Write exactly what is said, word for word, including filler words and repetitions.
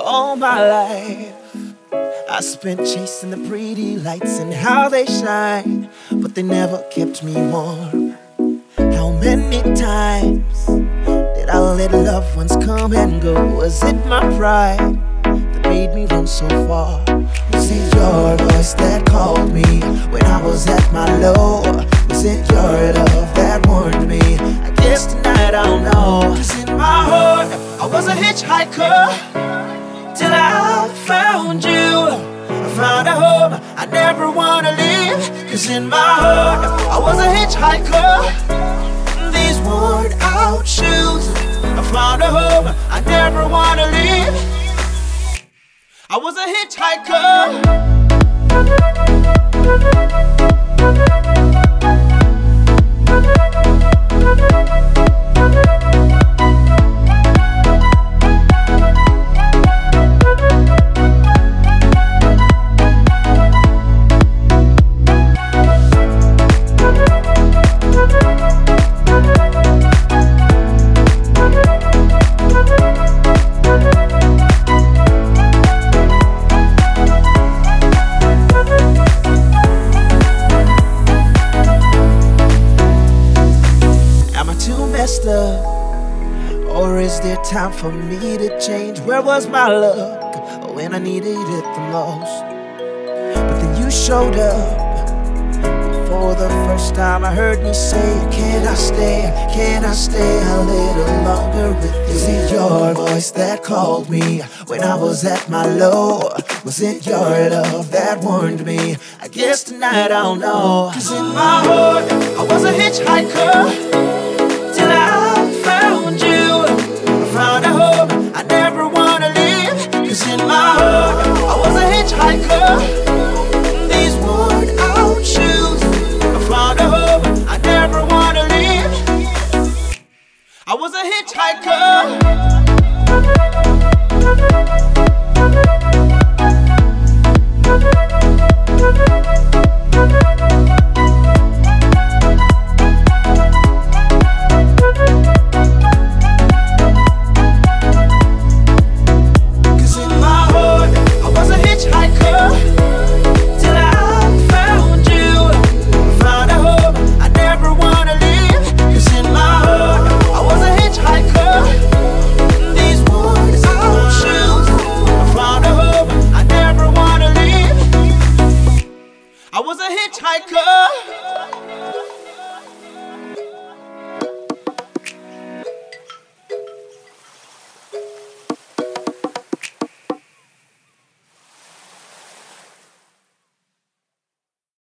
All my life I spent chasing the pretty lights and how they shine, but they never kept me warm. How many times did I let loved ones come and go? Was it my pride that made me run so far? Was it your voice that called me when I was at my low? Was it your love that warned me? I guess tonight I'll know. 'Cause in my heart I was a hitchhiker till I found you. I found a home I never wanna leave. 'Cause in my heart I was a hitchhiker, these worn out shoes. I found a home I never wanna leave. I was a hitchhiker. Up? Or is there time for me to change? Where was my luck when I needed it the most? But then you showed up. For the first time I heard me say, can I stay, can I stay a little longer with you? Was it your voice that called me when I was at my low? Was it your love that warned me? I guess tonight I'll know. 'Cause in my heart I was a hitchhiker